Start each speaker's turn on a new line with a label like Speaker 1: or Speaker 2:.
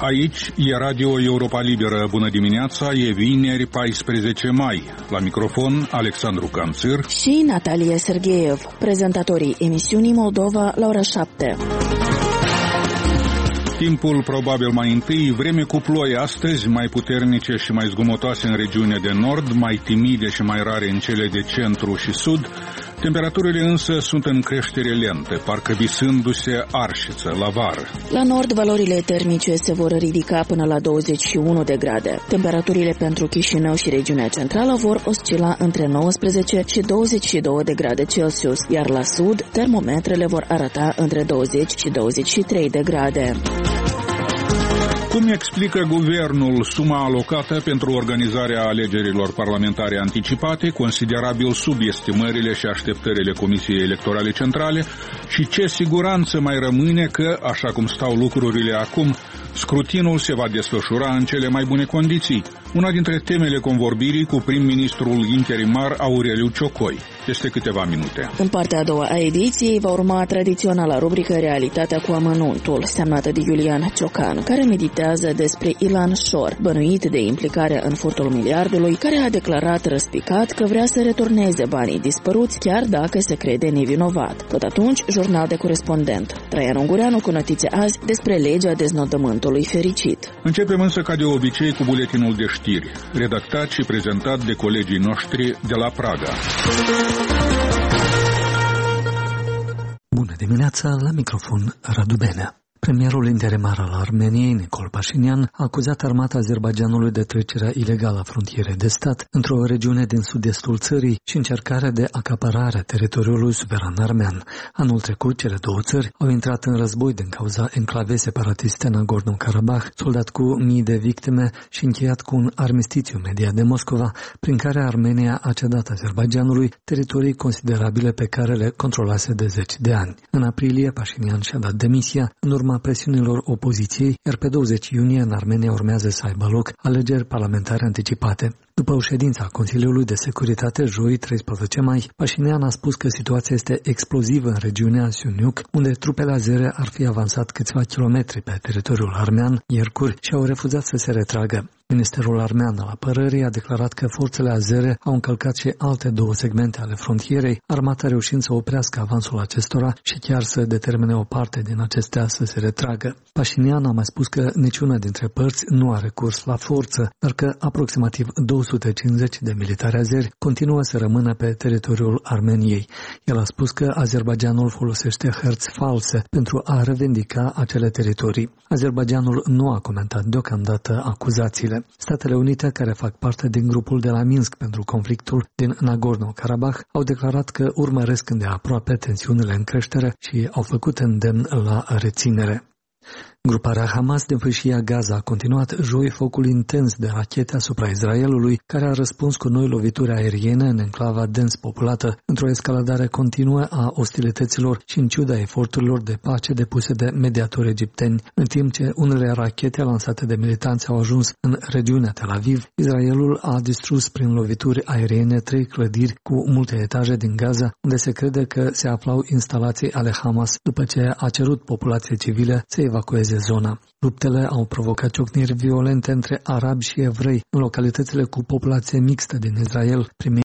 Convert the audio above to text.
Speaker 1: Aici e Radio Europa Liberă. Bună dimineața, e vineri 14 mai. La microfon Alexandru Canțir
Speaker 2: și Natalia Sergeev, prezentatorii emisiunii Moldova la ora 7.
Speaker 1: Timpul probabil mai întâi, vreme cu ploi astăzi, mai puternice și mai zgomotoase în regiunea de nord, mai timide și mai rare în cele de centru și sud. Temperaturile însă sunt în creștere lentă, parcă visându-se arșiță la vară.
Speaker 2: La nord, valorile termice se vor ridica până la 21 de grade. Temperaturile pentru Chișinău și regiunea centrală vor oscila între 19 și 22 de grade Celsius, iar la sud, termometrele vor arăta între 20 și 23 de grade.
Speaker 1: Cum explică guvernul suma alocată pentru organizarea alegerilor parlamentare anticipate, considerabil sub estimările și așteptările Comisiei Electorale Centrale, și ce siguranță mai rămâne că, așa cum stau lucrurile acum, scrutinul se va desfășura în cele mai bune condiții? Una dintre temele convorbirii cu prim-ministrul interimar Aureliu Ciocoi. Peste câteva minute.
Speaker 2: În partea a doua a ediției va urma tradiționala rubrică Realitatea cu amănuntul, semnată de Iulian Ciocan, care meditează despre Ilan Șor, bănuit de implicare în furtul miliardului, care a declarat răspicat că vrea să returneze banii dispăruți, chiar dacă se crede nevinovat. Tot atunci, jurnal de corespondent. Traian Ungureanu cu notițe azi despre legea deznodământului fericit.
Speaker 1: Începem însă ca de obicei cu buletinul de știri, redactat și prezentat de colegii noștri de la Praga.
Speaker 3: Bună dimineața, la microfon Radu Benea. Premierul interimar al Armeniei, Nicol Pașinian, a acuzat armata Azerbaidjanului de trecerea ilegală a frontierei de stat într-o regiune din sud-estul țării și încercarea de acaparare a teritoriului suveran armean. Anul trecut, cele două țări au intrat în război din cauza enclavei separatiste Nagorno-Karabakh, soldat cu mii de victime și încheiat cu un armistițiu mediat de Moscova, prin care Armenia a cedat Azerbaidjanului teritorii considerabile pe care le controlase de 10 de ani. În aprilie, Pașinian și-a dat demisia în urma presiunilor opoziției, iar pe 20 iunie în Armenia urmează să aibă loc alegeri parlamentare anticipate. După o ședință a Consiliului de Securitate, joi 13 mai, Pașinian a spus că situația este explozivă în regiunea Siuniuc, unde trupele azere ar fi avansat câțiva kilometri pe teritoriul armean, miercuri, și au refuzat să se retragă. Ministerul armean al apărării a declarat că forțele azere au încălcat și alte două segmente ale frontierei, armata reușind să oprească avansul acestora și chiar să determine o parte din acestea să se retragă. Pașinian a mai spus că niciuna dintre părți nu are recurs la forță, dar că aproximativ 250 de militari azeri continuă să rămână pe teritoriul Armeniei. El a spus că Azerbaidjanul folosește hărți false pentru a revendica acele teritorii. Azerbaidjanul nu a comentat deocamdată acuzațiile. Statele Unite, care fac parte din grupul de la Minsk pentru conflictul din Nagorno-Karabakh, au declarat că urmăresc îndeaproape tensiunile în creștere și au făcut îndemn la reținere. Gruparea Hamas din fâșia Gaza a continuat joi focul intens de rachete asupra Israelului, care a răspuns cu noi lovituri aeriene în enclava dens populată, într-o escaladare continuă a ostilităților și în ciuda eforturilor de pace depuse de mediatori egipteni. În timp ce unele rachete lansate de militanți au ajuns în regiunea Tel Aviv, Israelul a distrus prin lovituri aeriene 3 clădiri cu multe etaje din Gaza, unde se crede că se aflau instalații ale Hamas, după ce a cerut populației civile să evacueze zona. Luptele au provocat ciocniri violente între arabi și evrei în localitățile cu populație mixtă din Israel,